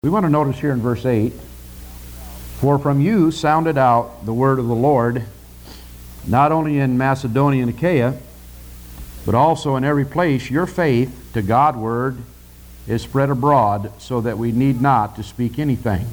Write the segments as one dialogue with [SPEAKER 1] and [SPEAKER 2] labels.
[SPEAKER 1] We want to notice here in verse 8, "For from you sounded out the word of the Lord, not only in Macedonia and Achaia, but also in every place your faith to Godward is spread abroad, so that we need not to speak anything.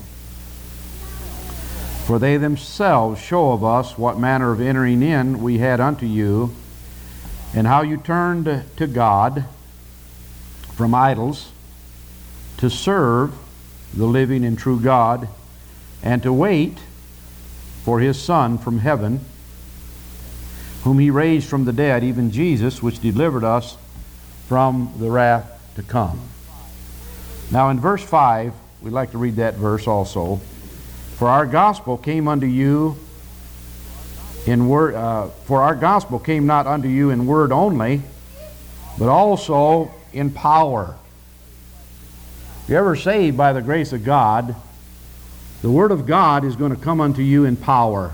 [SPEAKER 1] For they themselves show of us what manner of entering in we had unto you, and how you turned to God from idols to serve the living and true God, and to wait for his Son from heaven, whom he raised from the dead, even Jesus, which delivered us from the wrath to come." Now in verse 5, we'd like to read that verse also. For our gospel came unto you in word, for our gospel came not unto you in word only, but also in power. If you're ever saved by the grace of God, the Word of God is going to come unto you in power.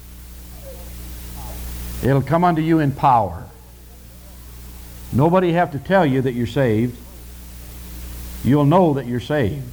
[SPEAKER 1] It'll come unto you in power. Nobody have to tell you that you're saved. You'll know that you're saved.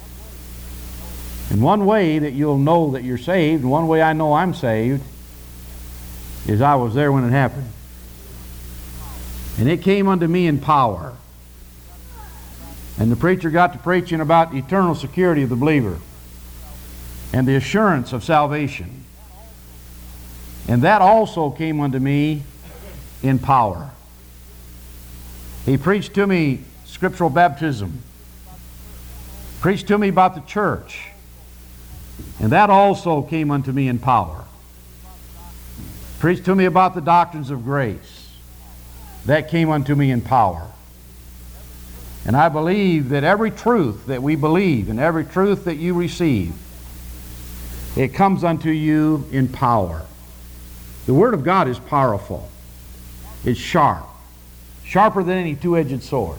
[SPEAKER 1] And one way that you'll know that you're saved, and one way I know I'm saved, is I was there when it happened. And it came unto me in power. And the preacher got to preaching about the eternal security of the believer and the assurance of salvation. And that also came unto me in power. He preached to me scriptural baptism, preached to me about the church, and that also came unto me in power. Preached to me about the doctrines of grace. That came unto me in power. And I believe that every truth that we believe and every truth that you receive, it comes unto you in power. The Word of God is powerful. It's sharp. Sharper than any two-edged sword.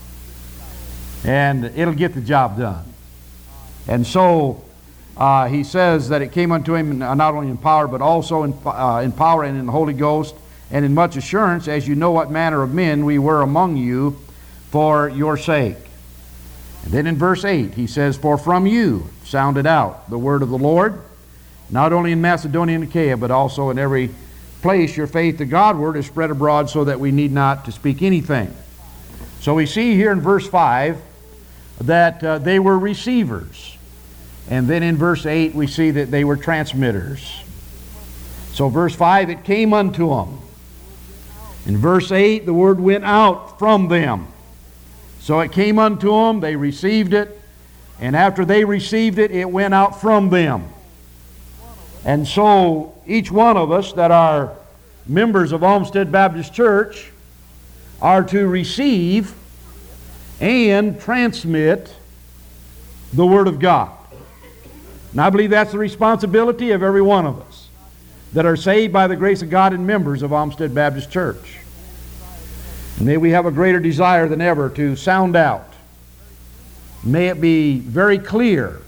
[SPEAKER 1] And it'll get the job done. And so he says that it came unto him not only in power, but also in power and in the Holy Ghost, and in much assurance, as you know what manner of men we were among you for your sake. And then in verse 8 he says, "For from you sounded out the word of the Lord, not only in Macedonia and Achaia, but also in every place your faith to Godward is spread abroad, so that we need not to speak anything." So we see here in verse 5 that they were receivers. And then in verse 8 we see that they were transmitters. So verse 5, it came unto them. In verse 8, the word went out from them. So it came unto them, they received it, and after they received it, it went out from them. And so each one of us that are members of Olmsted Baptist Church are to receive and transmit the Word of God. And I believe that's the responsibility of every one of us that are saved by the grace of God and members of Olmsted Baptist Church. And may we have a greater desire than ever to sound out. May it be very clear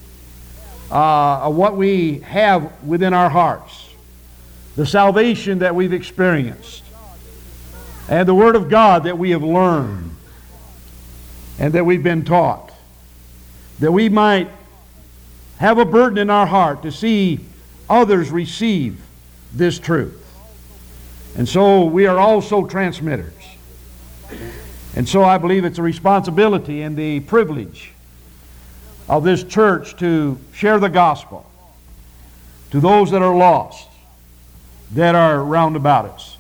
[SPEAKER 1] of what we have within our hearts, the salvation that we've experienced, and the Word of God that we have learned and that we've been taught, that we might have a burden in our heart to see others receive this truth. And so we are also transmitters. And so I believe it's a responsibility and the privilege of this church to share the gospel to those that are lost, that are round about us.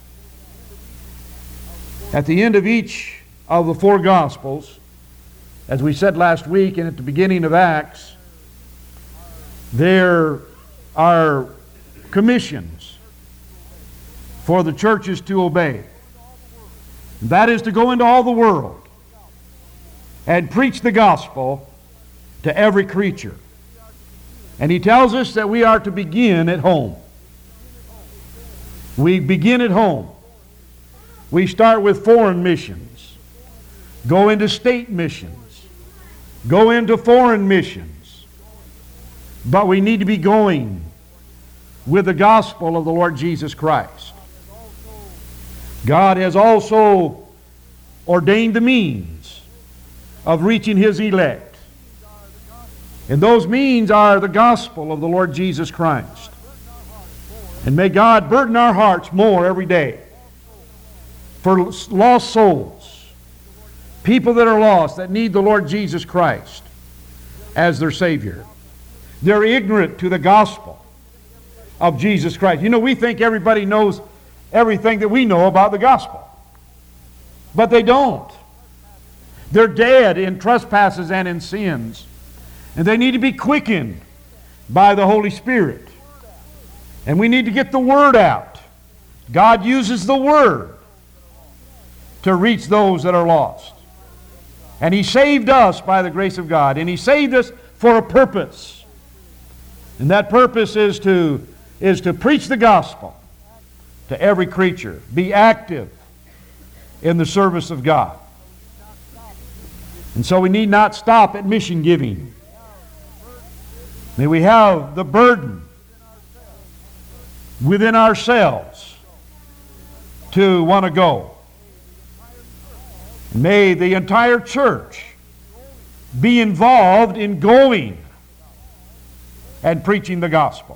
[SPEAKER 1] At the end of each of the four Gospels, as we said last week and at the beginning of Acts, there are commissions for the churches to obey. That is to go into all the world and preach the gospel to every creature. And he tells us that we are to begin at home. We begin at home. We start with foreign missions, go into state missions, go into foreign missions. But we need to be going with the gospel of the Lord Jesus Christ. God has also ordained the means of reaching His elect. And those means are the gospel of the Lord Jesus Christ. And may God burden our hearts more every day for lost souls, people that are lost, that need the Lord Jesus Christ as their Savior. They're ignorant to the gospel of Jesus Christ. You know, we think everybody knows everything that we know about the gospel. But they don't. They're dead in trespasses and in sins. And they need to be quickened by the Holy Spirit. And we need to get the Word out. God uses the Word to reach those that are lost. And He saved us by the grace of God. And He saved us for a purpose. And that purpose is to preach the gospel to every creature. Be active in the service of God. And so we need not stop at mission giving. May we have the burden within ourselves to want to go. May the entire church be involved in going and preaching the gospel.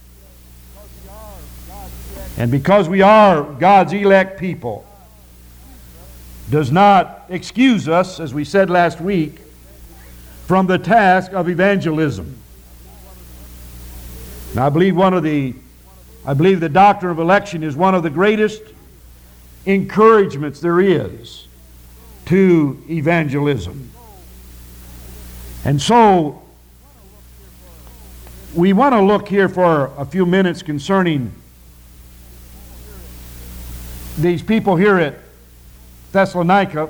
[SPEAKER 1] And because we are God's elect people, does not excuse us, as we said last week, from the task of evangelism. Now, I believe the doctrine of election is one of the greatest encouragements there is to evangelism. And so, we want to look here for a few minutes concerning these people here at Thessalonica.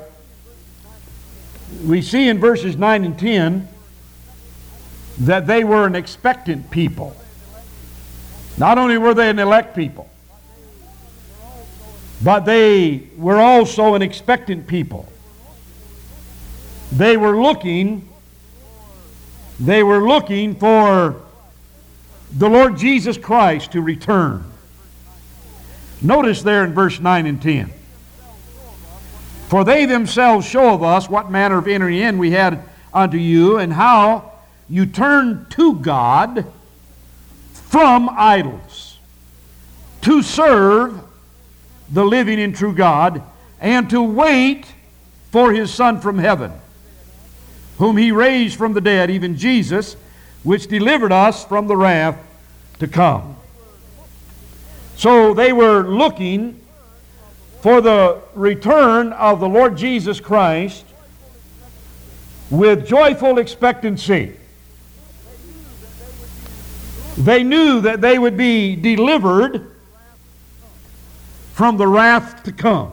[SPEAKER 1] We see in verses 9 and 10 that they were an expectant people. Not only were they an elect people, but they were also an expectant people. They were looking for the Lord Jesus Christ to return. Notice there in verse 9 and 10. For they themselves show of us what manner of entering in we had unto you, and how you turned to God from idols, to serve the living and true God, and to wait for His Son from heaven, whom He raised from the dead, even Jesus, which delivered us from the wrath to come. So they were looking for the return of the Lord Jesus Christ with joyful expectancy. They knew that they would be delivered from the wrath to come.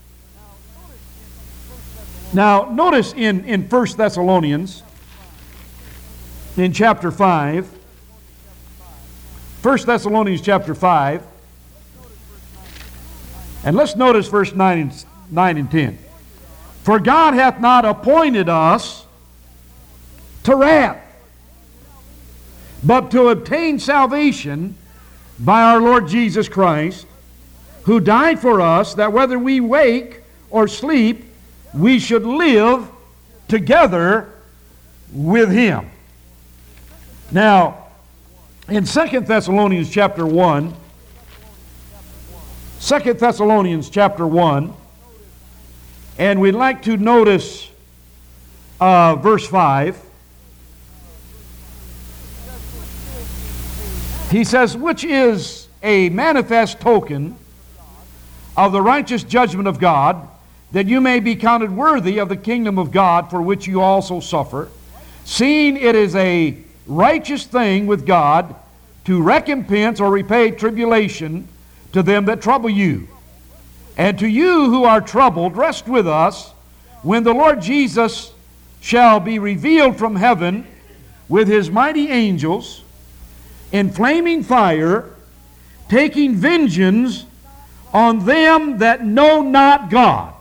[SPEAKER 1] Now, notice in 1 Thessalonians, in chapter 5, 1 Thessalonians chapter 5, and let's notice verse 9 and 10. For God hath not appointed us to wrath, but to obtain salvation by our Lord Jesus Christ, who died for us, that whether we wake or sleep, we should live together with Him. Now, in 2 Thessalonians chapter 1, 2 Thessalonians chapter 1, and we'd like to notice verse 5. He says, which is a manifest token of the righteous judgment of God, that you may be counted worthy of the kingdom of God, for which you also suffer, seeing it is a righteous thing with God to recompense or repay tribulation to them that trouble you. And to you who are troubled, rest with us when the Lord Jesus shall be revealed from heaven with His mighty angels in flaming fire, taking vengeance on them that know not God,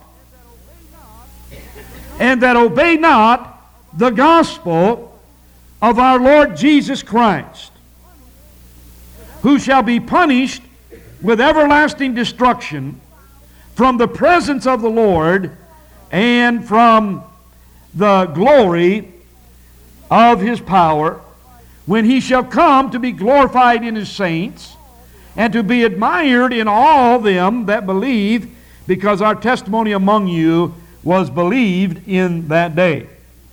[SPEAKER 1] and that obey not the gospel of our Lord Jesus Christ, who shall be punished with everlasting destruction from the presence of the Lord and from the glory of his power, when he shall come to be glorified in his saints, and to be admired in all them that believe, because our testimony among you was believed in that day.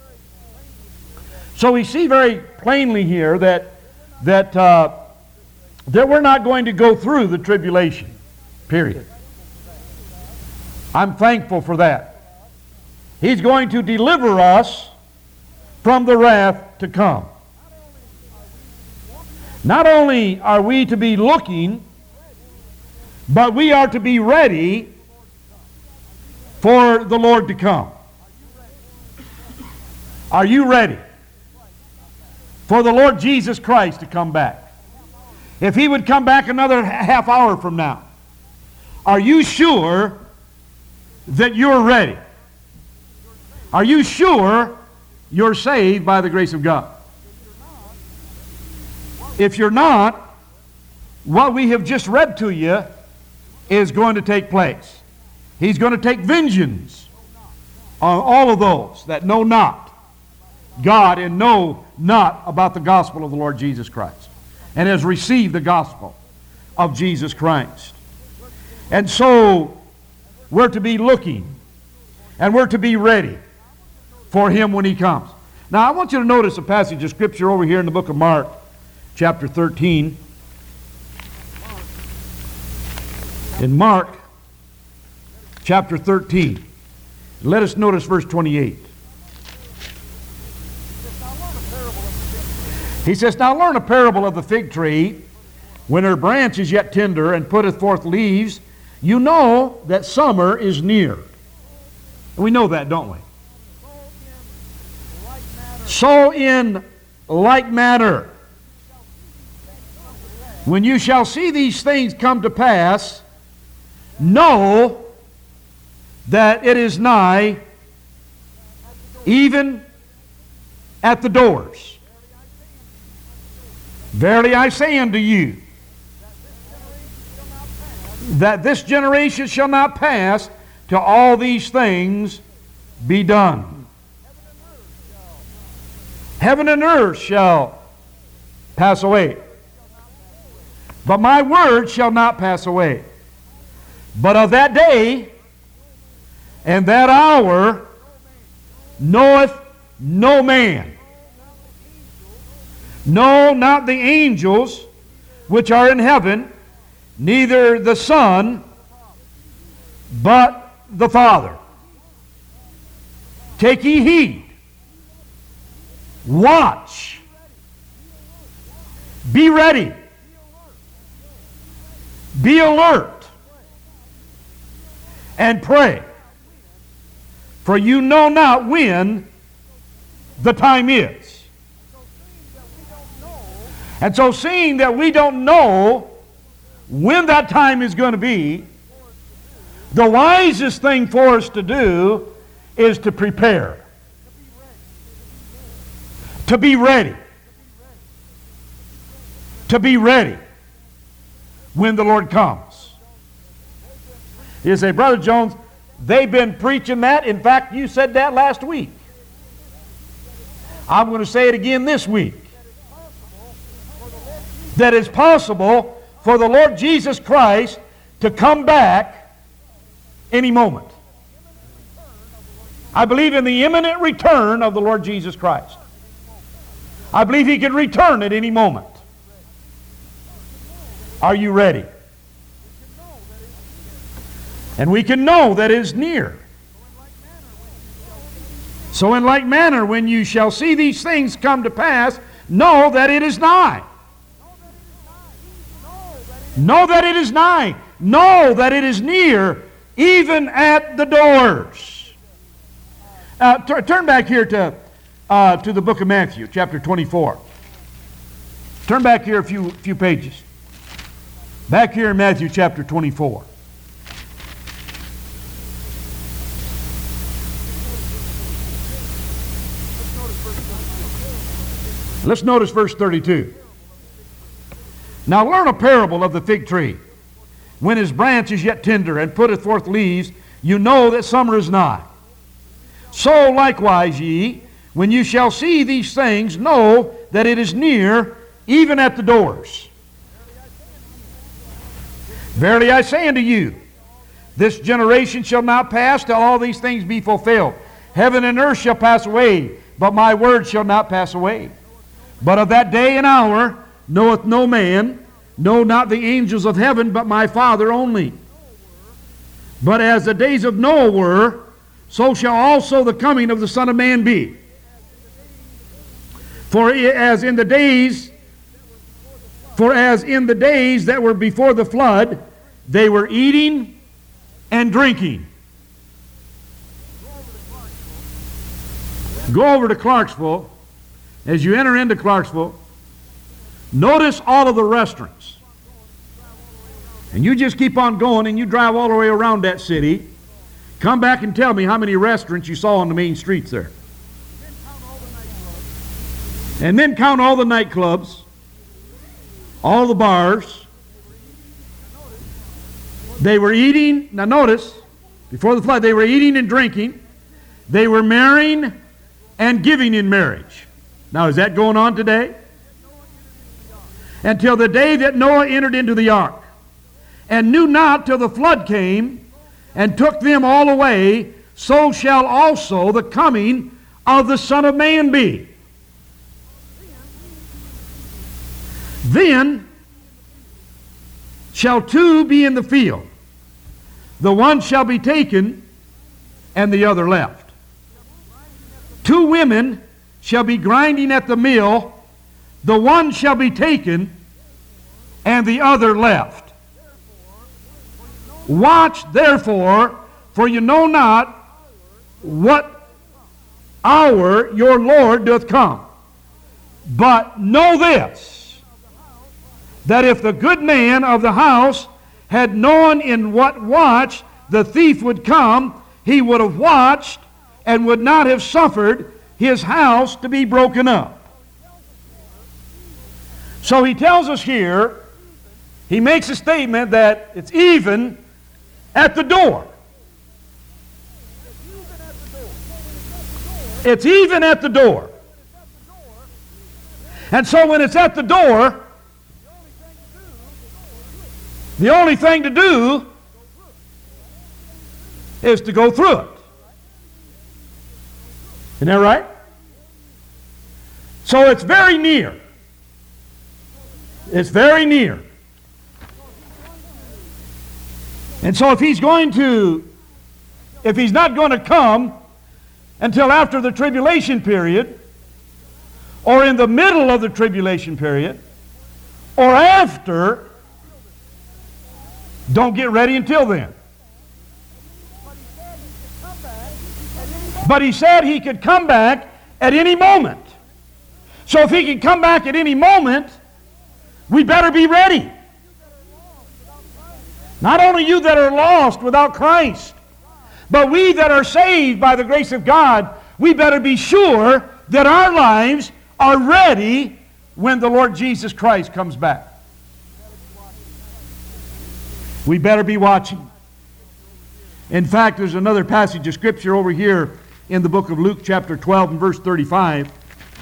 [SPEAKER 1] So we see very plainly here that we're not going to go through the tribulation, period. I'm thankful for that. He's going to deliver us from the wrath to come. Not only are we to be looking, but we are to be ready for the Lord to come. Are you ready for the Lord Jesus Christ to come back? If He would come back another half hour from now, are you sure that you're ready? Are you sure you're saved by the grace of God? If you're not, what we have just read to you is going to take place. He's going to take vengeance on all of those that know not God and know not about the gospel of the Lord Jesus Christ, and has received the gospel of Jesus Christ. And so we're to be looking, and we're to be ready for Him when He comes. Now I want you to notice a passage of Scripture over here in the book of Mark, chapter 13. In Mark, chapter 13, let us notice verse 28. He says, "Now learn a parable of the fig tree. When her branch is yet tender and putteth forth leaves, you know that summer is near." And we know that, don't we? So in like manner, when you shall see these things come to pass, know that it is nigh, even at the doors. Verily I say unto you, that this generation shall not pass till all these things be done. Heaven and earth shall pass away, but my word shall not pass away. But of that day and that hour knoweth no man, no, not the angels which are in heaven, neither the Son, but the Father. Take ye heed, watch, be ready, be alert, and pray, for you know not when the time is. And so, seeing that we don't know when that time is going to be, the wisest thing for us to do is to prepare, to be ready, to be ready when the Lord comes. You say, Brother Jones, they've been preaching that. In fact, you said that last week. I'm going to say it again this week. That it's possible for the Lord Jesus Christ to come back any moment. I believe in the imminent return of the Lord Jesus Christ. I believe He can return at any moment. Are you ready? And we can know that it is near. So in like manner, when you shall see these things come to pass, know that it is nigh. Know that it is nigh. Know that it is near, even at the doors. Turn back here to the book of Matthew, chapter 24. Turn back here a few pages. Back here in Matthew chapter 24. Let's notice verse 32. Now learn a parable of the fig tree. When his branch is yet tender and putteth forth leaves, you know that summer is nigh. So likewise ye, when you shall see these things, know that it is near, even at the doors. Verily I say unto you, this generation shall not pass till all these things be fulfilled. Heaven and earth shall pass away, but my word shall not pass away. But of that day and hour knoweth no man, no, not the angels of heaven, but my Father only. But as the days of Noah were, so shall also the coming of the Son of Man be. For as in the days that were before the flood, they were eating and drinking. Go over to Clarksville. As you enter into Clarksville, notice all of the restaurants. And you just keep on going and you drive all the way around that city. Come back and tell me how many restaurants you saw on the main streets there. And then count all the nightclubs, all the bars. They were eating, now notice, before the flood, they were eating and drinking. They were marrying and giving in marriage. Now, is that going on today? Until the day that Noah entered into the ark, and knew not till the flood came, and took them all away, so shall also the coming of the Son of Man be. Then shall two be in the field. The one shall be taken, and the other left. Two women shall be grinding at the mill. The one shall be taken, and the other left. Watch therefore, for you know not what hour your Lord doth come. But know this, that if the good man of the house had known in what watch the thief would come, he would have watched and would not have suffered his house to be broken up. So he tells us here, he makes a statement that it's even at the door. It's even at the door. And so when it's at the door, the only thing to do is to go through it. Isn't that right? So it's very near. It's very near. And so if he's not going to come until after the tribulation period, or in the middle of the tribulation period, or after, don't get ready until then. But he said he could come back at any moment. So if he can come back at any moment, we better be ready. Not only you that are lost without Christ, but we that are saved by the grace of God, we better be sure that our lives are ready when the Lord Jesus Christ comes back. We better be watching. In fact, there's another passage of Scripture over here in the book of Luke chapter 12 and verse 35.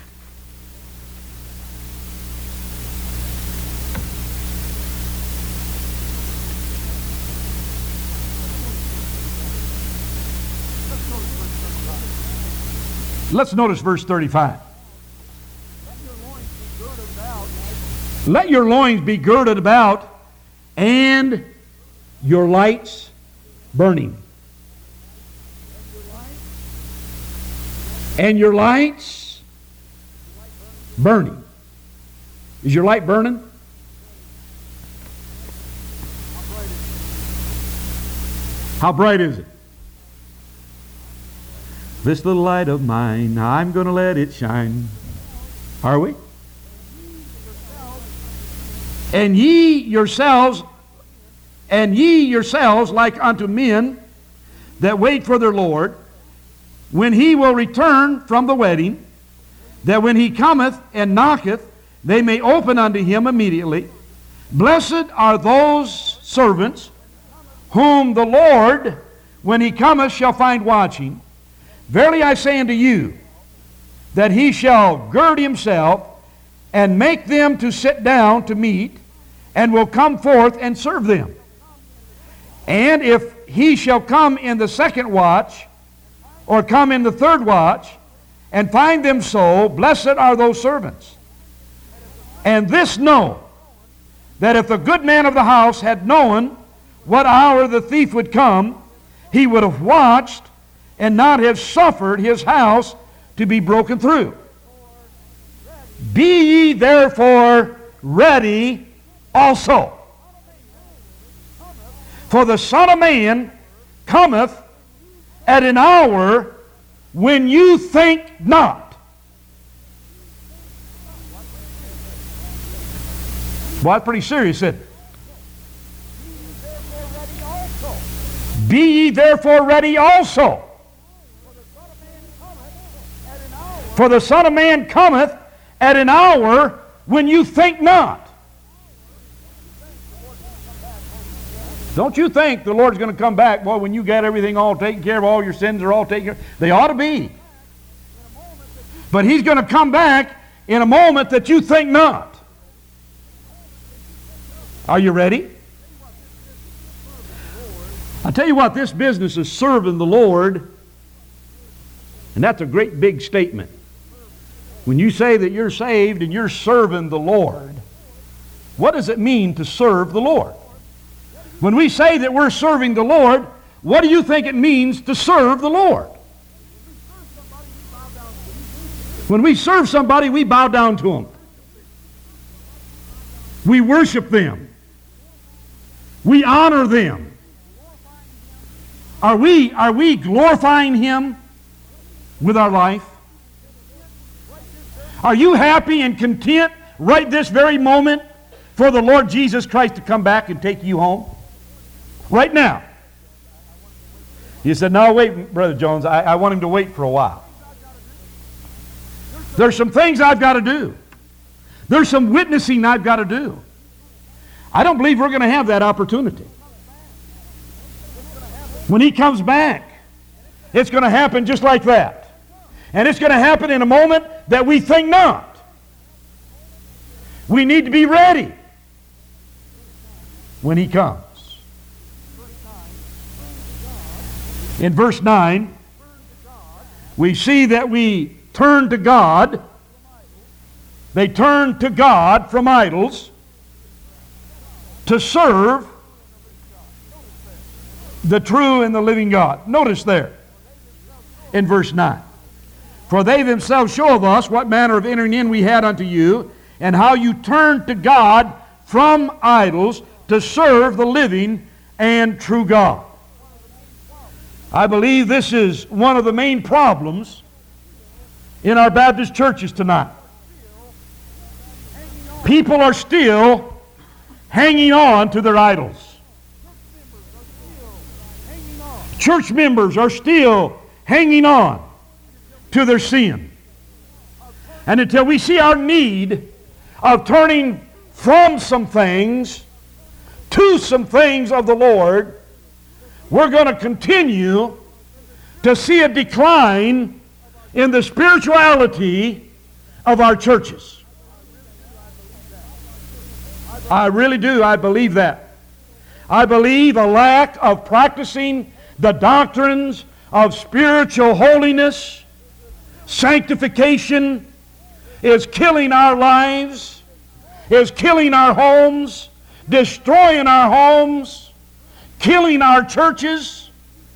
[SPEAKER 1] Let's notice verse 35. Let your loins be girded about, and your lights burning. And your lights burning. Is your light burning? How bright is it? This little light of mine, I'm going to let it shine. Are we? And ye yourselves like unto men that wait for their Lord, when he will return from the wedding, that when he cometh and knocketh, they may open unto him immediately. Blessed are those servants whom the Lord, when he cometh, shall find watching. Verily I say unto you, that he shall gird himself and make them to sit down to meat, and will come forth and serve them. And if he shall come in the second watch, or come in the third watch, and find them so, blessed are those servants. And this know, that if the good man of the house had known what hour the thief would come, he would have watched and not have suffered his house to be broken through. Be ye therefore ready also. For the Son of Man cometh at an hour when you think not. Well, that's pretty serious, isn't it? Be ye therefore ready also. For the Son of Man cometh at an hour when you think not. Don't you think the Lord's going to come back, boy, when you got everything all taken care of, all your sins are all taken care of? They ought to be. But He's going to come back in a moment that you think not. Are you ready? I tell you what, this business is serving the Lord, and that's a great big statement. When you say that you're saved and you're serving the Lord, what does it mean to serve the Lord? When we say that we're serving the Lord, what do you think it means to serve the Lord? When we serve somebody, we bow down to them. We worship them. We honor them. Are we glorifying Him with our life? Are you happy and content right this very moment for the Lord Jesus Christ to come back and take you home? Right now. You said, no, wait, Brother Jones, I want Him to wait for a while. There's some things I've got to do. There's some witnessing I've got to do. I don't believe we're going to have that opportunity. When He comes back, it's going to happen just like that. And it's going to happen in a moment that we think not. We need to be ready when He comes. In verse 9, we see that we turn to God. They turn to God from idols to serve the true and the living God. Notice there in verse 9. For they themselves show of us what manner of entering in we had unto you, and how you turned to God from idols to serve the living and true God. I believe this is one of the main problems in our Baptist churches tonight. People are still hanging on to their idols. Church members are still hanging on to their sin. And until we see our need of turning from some things to some things of the Lord, we're going to continue to see a decline in the spirituality of our churches. I really do. I believe that. I believe a lack of practicing the doctrines of spiritual holiness, sanctification, is killing our lives, is killing our homes, destroying our homes, killing our churches.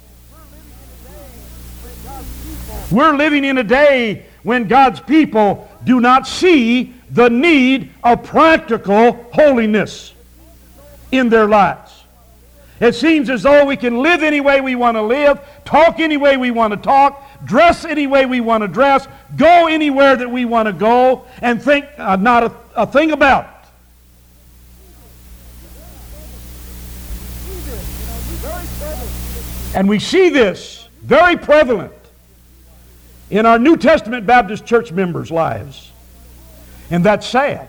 [SPEAKER 1] We're living in a day when God's people do not see the need of practical holiness in their lives. It seems as though we can live any way we want to live, talk any way we want to talk, dress any way we want to dress, go anywhere that we want to go, and think not a thing about it. And we see this very prevalent in our New Testament Baptist church members' lives. And that's sad.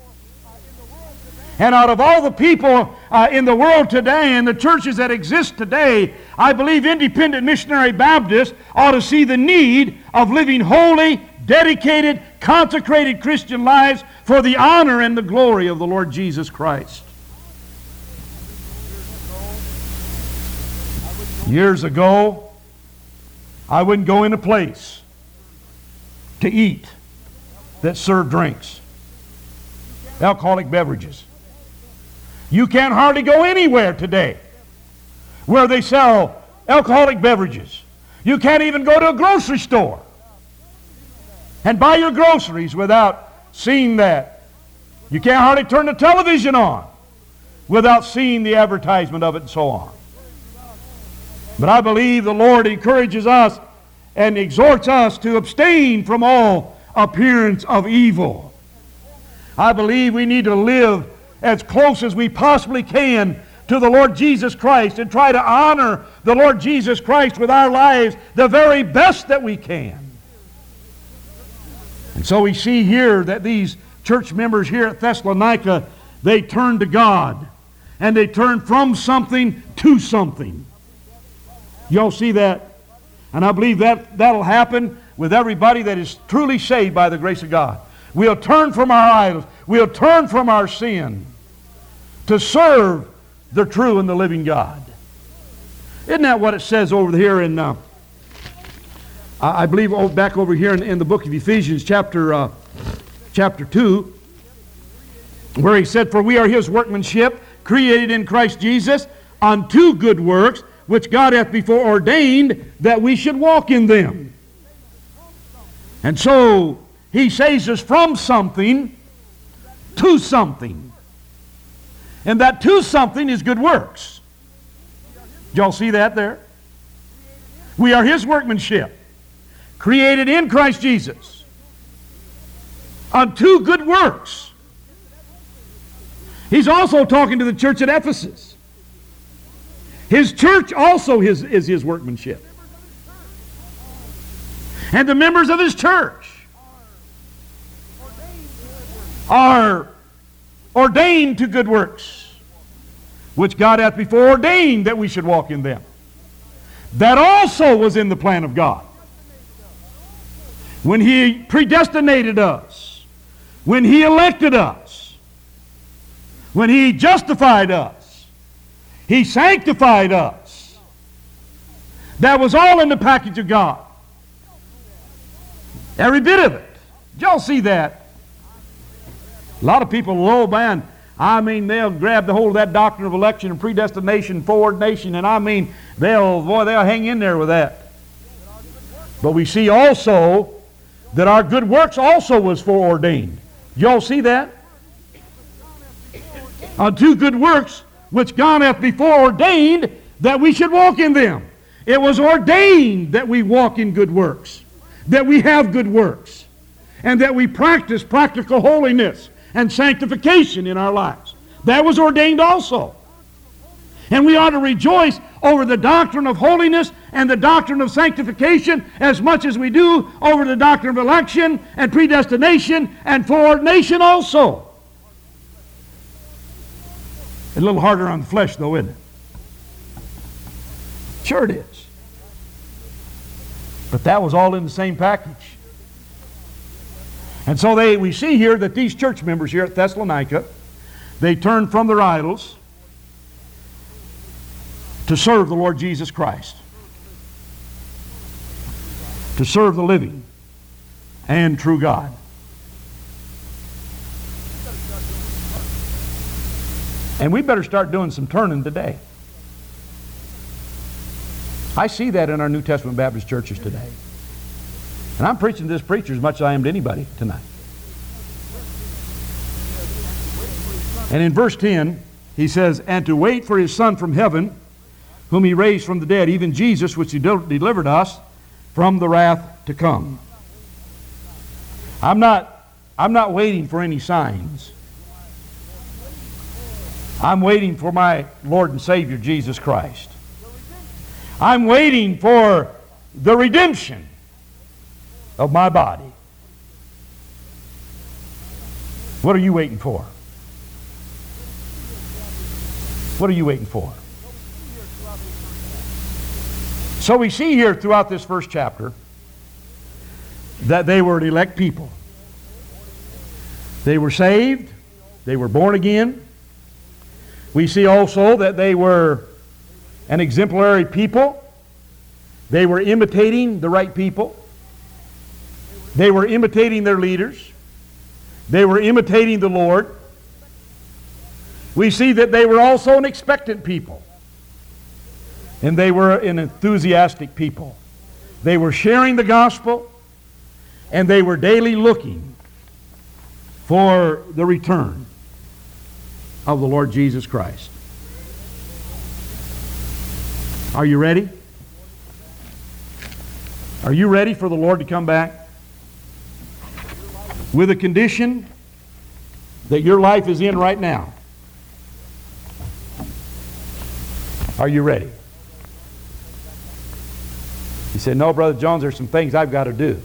[SPEAKER 1] And out of all the people in the world today and the churches that exist today, I believe Independent Missionary Baptists ought to see the need of living holy, dedicated, consecrated Christian lives for the honor and the glory of the Lord Jesus Christ. Years ago, I wouldn't go in a place to eat that served drinks, alcoholic beverages. You can't hardly go anywhere today where they sell alcoholic beverages. You can't even go to a grocery store and buy your groceries without seeing that. You can't hardly turn the television on without seeing the advertisement of it and so on. But I believe the Lord encourages us and exhorts us to abstain from all appearance of evil. I believe we need to live as close as we possibly can to the Lord Jesus Christ and try to honor the Lord Jesus Christ with our lives the very best that we can. And so we see here that these church members here at Thessalonica, they turned to God and they turned from something to something. Y'all see that? And I believe that'll happen with everybody that is truly saved by the grace of God. We'll turn from our idols. We'll turn from our sin to serve the true and the living God. Isn't that what it says over here in, I believe back over here in the book of Ephesians chapter 2, where he said, "For we are his workmanship, created in Christ Jesus, unto good works, which God hath before ordained that we should walk in them." And so he saves us from something to something. And that to something is good works. Did y'all see that there? We are his workmanship, created in Christ Jesus, unto good works. He's also talking to the church at Ephesus. His church also is his workmanship. And the members of his church are ordained to good works, which God hath before ordained that we should walk in them. That also was in the plan of God. When he predestinated us, when he elected us, when he justified us, he sanctified us. That was all in the package of God. Every bit of it. Did y'all see that? A lot of people, oh man, they'll grab the hold of that doctrine of election and predestination, foreordination, and they'll hang in there with that. But we see also that our good works also was foreordained. Did y'all see that? Unto good works, which God hath before ordained that we should walk in them. It was ordained that we walk in good works, that we have good works, and that we practice practical holiness and sanctification in our lives. That was ordained also. And we ought to rejoice over the doctrine of holiness and the doctrine of sanctification as much as we do over the doctrine of election and predestination and foreordination also. A little harder on the flesh, though, isn't it? Sure it is. But that was all in the same package. And so we see here that these church members here at Thessalonica, they turned from their idols to serve the Lord Jesus Christ, to serve the living and true God. And we better start doing some turning today. I see that in our New Testament Baptist churches today. And I'm preaching to this preacher as much as I am to anybody tonight. And in verse 10, he says, "And to wait for his Son from heaven, whom he raised from the dead, even Jesus, which he delivered us from the wrath to come." I'm not waiting for any signs. I'm waiting for my Lord and Savior, Jesus Christ. I'm waiting for the redemption of my body. What are you waiting for? What are you waiting for? So we see here throughout this first chapter that they were an elect people. They were saved. They were born again. We see also that they were an exemplary people. They were imitating the right people. They were imitating their leaders. They were imitating the Lord. We see that they were also an expectant people. And they were an enthusiastic people. They were sharing the gospel, and they were daily looking for the return of the Lord Jesus Christ. Are you ready? Are you ready for the Lord to come back? With a condition that your life is in right now. Are you ready? He said, no, Brother Jones, there's some things I've got to do.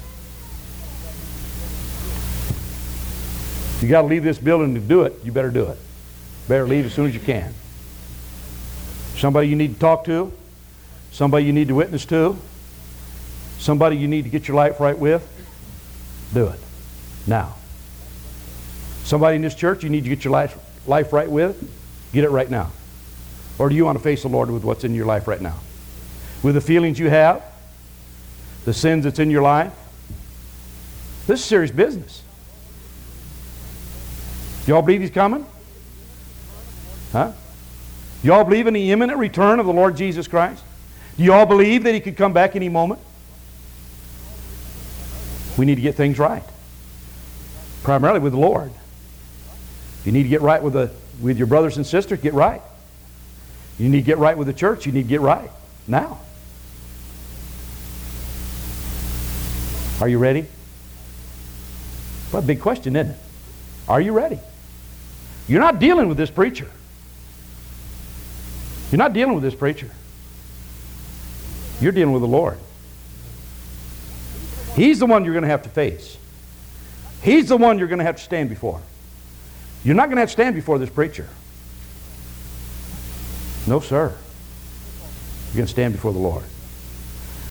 [SPEAKER 1] If you got to leave this building to do it, you better do it. Better leave as soon as you can. Somebody you need to talk to, somebody you need to witness to, somebody you need to get your life right with, do it now. Somebody in this church you need to get your life right with, get it right now. Or do you want to face the Lord with what's in your life right now? With the feelings you have, the sins that's in your life? This is serious business. Y'all believe He's coming? Huh? Y'all believe in the imminent return of the Lord Jesus Christ? Do y'all believe that He could come back any moment? We need to get things right. Primarily with the Lord. If you need to get right with your brothers and sisters, get right. You need to get right with the church, you need to get right now. Are you ready? What a big question, isn't it? Are you ready? You're not dealing with this preacher. You're not dealing with this preacher. You're dealing with the Lord. He's the one you're going to have to face. He's the one you're going to have to stand before. You're not going to have to stand before this preacher. No, sir. You're going to stand before the Lord.